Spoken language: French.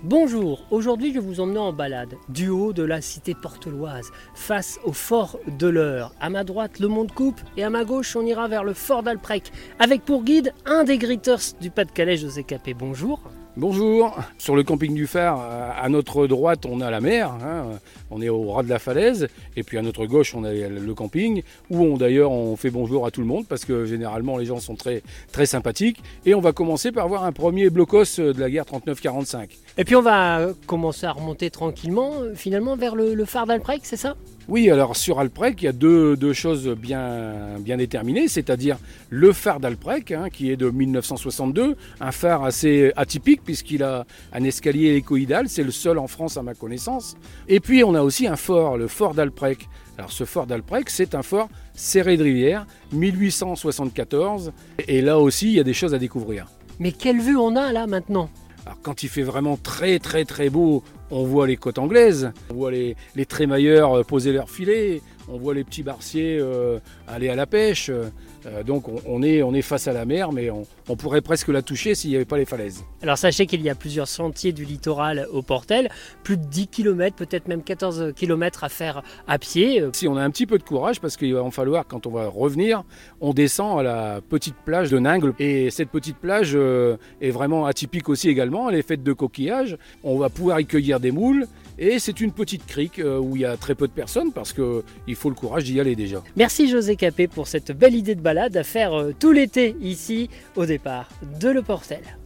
Bonjour, aujourd'hui je vous emmène en balade du haut de la cité porteloise, face au fort de l'Eure. À ma droite le Mont de Coupe et à ma gauche on ira vers le fort d'Alprec, avec pour guide un des Gritters du Pas-de-Calais, José Capet. Bonjour. Bonjour, sur le camping du phare, à notre droite on a la mer, on est au ras de la falaise, et puis à notre gauche on a le camping, où on fait bonjour à tout le monde, parce que généralement les gens sont très, très sympathiques, et on va commencer par voir un premier blocos de la guerre 39-45. Et puis on va commencer à remonter tranquillement, finalement vers le phare d'Alprec, c'est ça ? Oui, alors sur Alprec, il y a deux choses bien déterminées, c'est-à-dire le phare d'Alprec, qui est de 1962, un phare assez atypique puisqu'il a un escalier hélicoïdal, c'est le seul en France à ma connaissance. Et puis on a aussi un fort, le fort d'Alprec. Alors ce fort d'Alprec, c'est un fort serré de rivière, 1874, et là aussi il y a des choses à découvrir. Mais quelle vue on a là maintenant ? Alors quand il fait vraiment très très très beau, on voit les côtes anglaises, on voit les trémailleurs poser leurs filets, on voit les petits barciers aller à la pêche. Donc on est face à la mer, mais on pourrait presque la toucher s'il n'y avait pas les falaises. Alors sachez qu'il y a plusieurs sentiers du littoral au Portel, plus de 10 km, peut-être même 14 km à faire à pied. Si on a un petit peu de courage, parce qu'il va en falloir, quand on va revenir, on descend à la petite plage de Ningles. Et cette petite plage est vraiment atypique aussi également, elle est faite de coquillages. On va pouvoir y cueillir des moules. Et c'est une petite crique où il y a très peu de personnes parce qu'il faut le courage d'y aller déjà. Merci José Capet pour cette belle idée de balade à faire tout l'été ici au départ de Le Portel.